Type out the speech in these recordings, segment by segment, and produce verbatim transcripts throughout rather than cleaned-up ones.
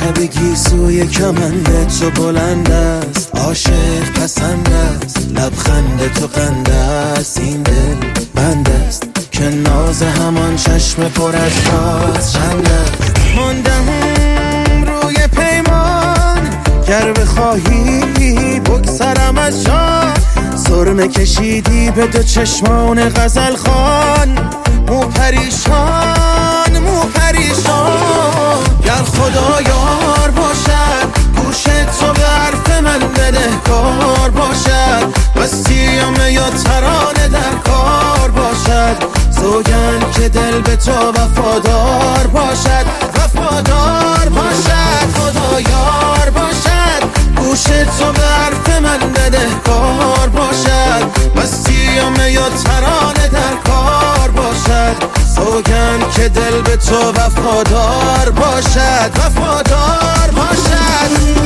لب گیسوی کمند تو بلند است، عاشق پسند است، لبخند تو قند است، این دل بند است که ناز همان چشم پر از راز چند است. ماندم روی پیمان، گر بخواهی بگذرم از جان، سرمه کشیدی به دو چشمان غزل خان، مو پریشان مو پریشان. گر خدا یار باشد گوش تو به حرف من بدهکار باشد، بستیم یا ترانه در کار باشد، سوگند که دل به تو وفادار باشد، وفادار باشد. خدا یار باشد گوش تو به حرف من بدهکار باشد، بستیم یا ترانه در کار باشد، سوگند که دل به تو وفادار باشد، وفادار باشد.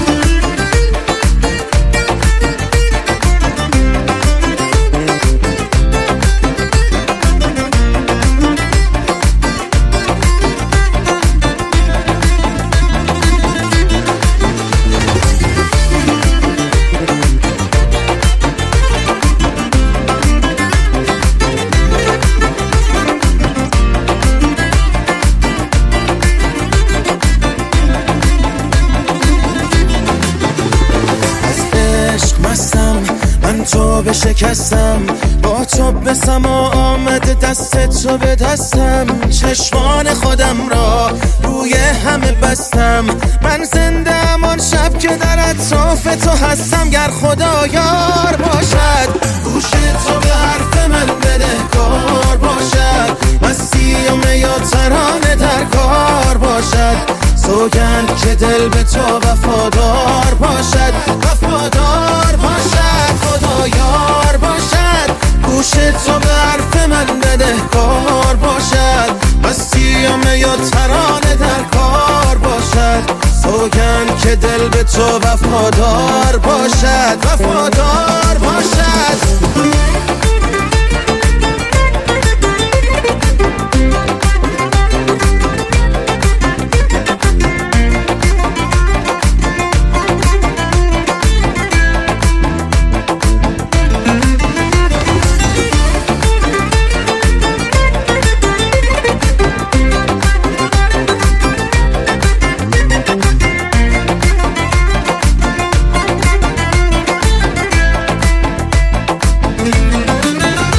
تو به شکستم، با تو به سما آمده دست تو به دستم، چشمان خودم را روی همه بستم، من زنده ام آن شب که در اطراف تو هستم. گر خدا یار باشد گوش تو به حرف من بدهکار باشد، مسیم یا ترانه در کار باشد، سوگند که دل به تو وفادار باشد، وفادار باشد. خدا یار باشد گوش تو به حرف من بدهکار باشد، بستیم یا ترانه در کار باشد، سوگند که دل به تو وفادار باشد، وفادار باشد.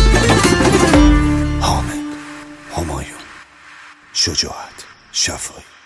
همایون، شجاعت، شفایی.